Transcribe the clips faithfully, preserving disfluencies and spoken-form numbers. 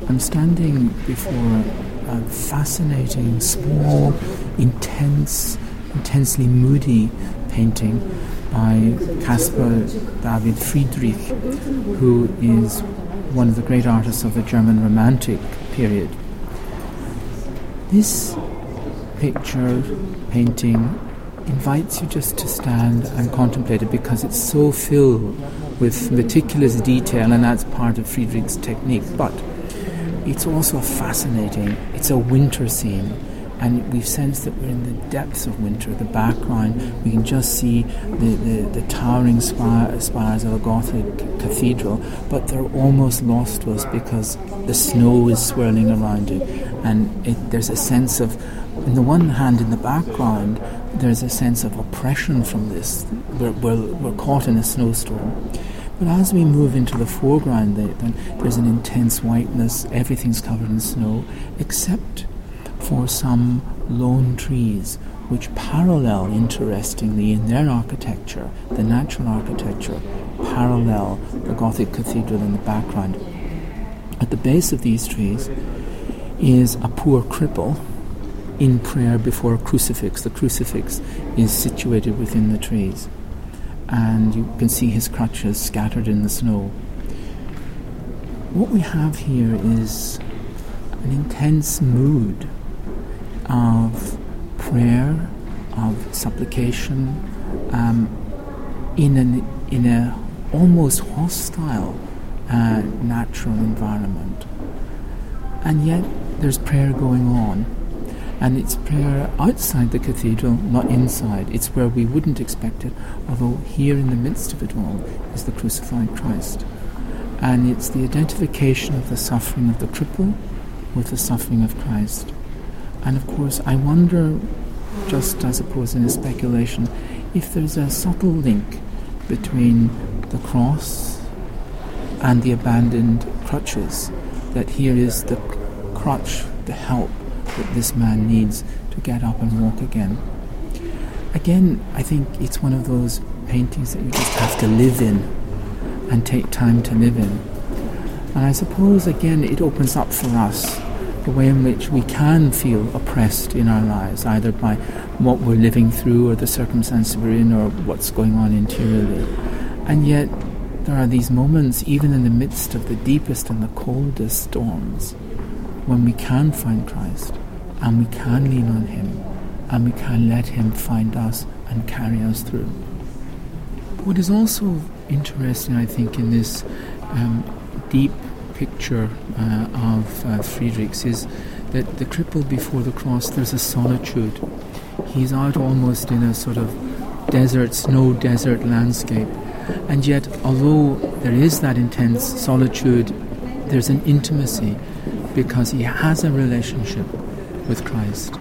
I'm standing before a fascinating, small, intense, intensely moody painting by Caspar David Friedrich, who is one of the great artists of the German Romantic period. This picture, painting, invites you just to stand and contemplate it because it's so filled with meticulous detail, and that's part of Friedrich's technique. But it's also fascinating. It's a winter scene, and we've sensed that we're in the depths of winter. The background, we can just see the, the, the towering spire, spires of a Gothic cathedral, but they're almost lost to us because the snow is swirling around it, and it, there's a sense of, on the one hand, in the background, there's a sense of oppression from this. We're, we're, we're caught in a snowstorm. But as we move into the foreground, then there's an intense whiteness. Everything's covered in snow, except for some lone trees, which parallel, interestingly, in their architecture, the natural architecture, parallel the Gothic cathedral in the background. At the base of these trees is a poor cripple in prayer before a crucifix. The crucifix is situated within the trees, and you can see his crutches scattered in the snow. What we have here is an intense mood of prayer, of supplication, um, in an in a almost hostile uh, natural environment, and yet there's prayer going on. And it's prayer outside the cathedral, not inside. It's where we wouldn't expect it, although here in the midst of it all is the crucified Christ. And it's the identification of the suffering of the cripple with the suffering of Christ. And of course, I wonder, just I suppose in a speculation, if there's a subtle link between the cross and the abandoned crutches, that here is the crutch, the help that this man needs to get up and walk again. Again, I think it's one of those paintings that you just have to live in and take time to live in. And I suppose, again, it opens up for us the way in which we can feel oppressed in our lives, either by what we're living through or the circumstances we're in or what's going on interiorly. And yet, there are these moments, even in the midst of the deepest and the coldest storms, when we can find Christ, and we can lean on him, and we can let him find us and carry us through. What is also interesting, I think, in this um, deep picture uh, of uh, Friedrich's is that the cripple before the cross, there's a solitude. He's out almost in a sort of desert, snow desert landscape, and yet, although there is that intense solitude, there's an intimacy because he has a relationship with Christ.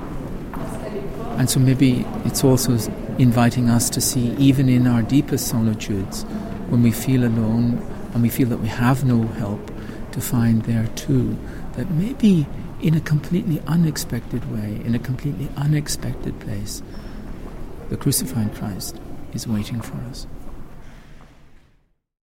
And so maybe it's also inviting us to see, even in our deepest solitudes, when we feel alone and we feel that we have no help, to find there too that maybe in a completely unexpected way, in a completely unexpected place, the crucified Christ is waiting for us.